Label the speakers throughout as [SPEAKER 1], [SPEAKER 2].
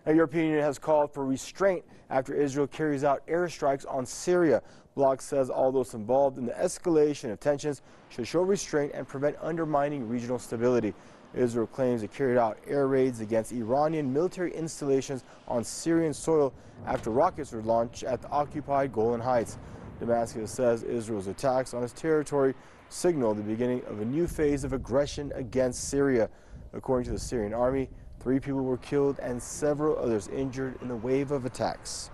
[SPEAKER 1] The European Union has called for restraint after Israel carries out airstrikes on Syria. Bloc says all those involved in the escalation of tensions should show restraint and prevent undermining regional stability. Israel claims it carried out air raids against Iranian military installations on Syrian soil after rockets were launched at the occupied Golan Heights. Damascus says Israel's attacks on its territory signal the beginning of a new phase of aggression against Syria. According to the Syrian army, 3 people were killed and several others injured in the wave of attacks.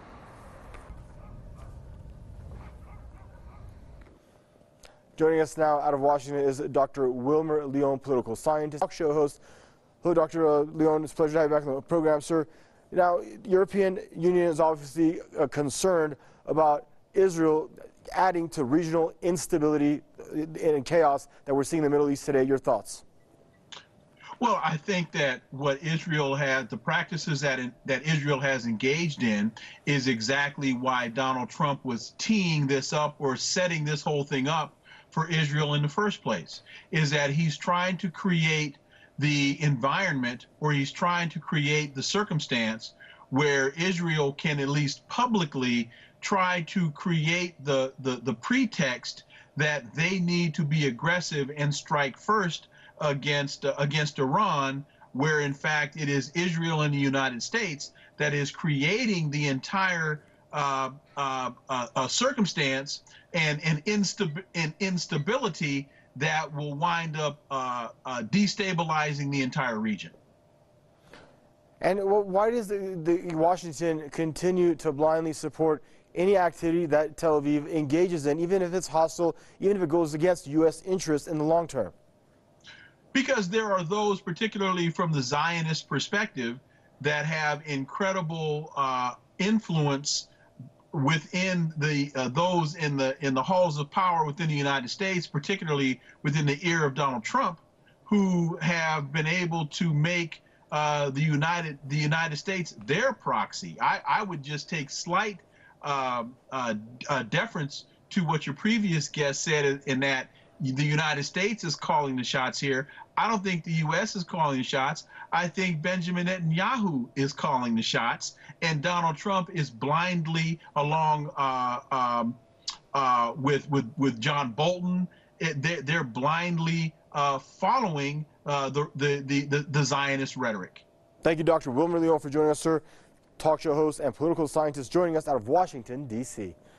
[SPEAKER 1] Joining us now out of Washington is Dr. Wilmer Leon, political scientist, talk show host. Hello, Dr. Leon. It's a pleasure to have you back on the program, sir. Now, European Union is obviously concerned about Israel adding to regional instability and chaos that we're seeing in the Middle East today. Your thoughts?
[SPEAKER 2] Well, I think that what Israel has, the practices that Israel has engaged in is exactly why Donald Trump was teeing this up or setting this whole thing up for Israel in the first place, is that he's trying to create the environment, or he's trying to create the circumstance where Israel can at least publicly try to create the pretext that they need to be aggressive and strike first against Iran, where in fact it is Israel and the United States that is creating the entire circumstance and instability that will wind up destabilizing the entire region.
[SPEAKER 1] And why does the Washington continue to blindly support any activity that Tel Aviv engages in, even if it's hostile, even if it goes against U.S. interests in the long term?
[SPEAKER 2] Because there are those, particularly from the Zionist perspective, that have incredible influence within those in the halls of power within the United States, particularly within the ear of Donald Trump, who have been able to make the United States their proxy. I would just take slight deference to what your previous guest said, in that the United States is calling the shots here. I don't think the U.S. is calling the shots. I think Benjamin Netanyahu is calling the shots, and Donald Trump is blindly along with John Bolton. They're blindly following the Zionist rhetoric.
[SPEAKER 1] Thank you, Dr. Wilmer Leon, for joining us, sir. Talk show host and political scientist joining us out of Washington, D.C.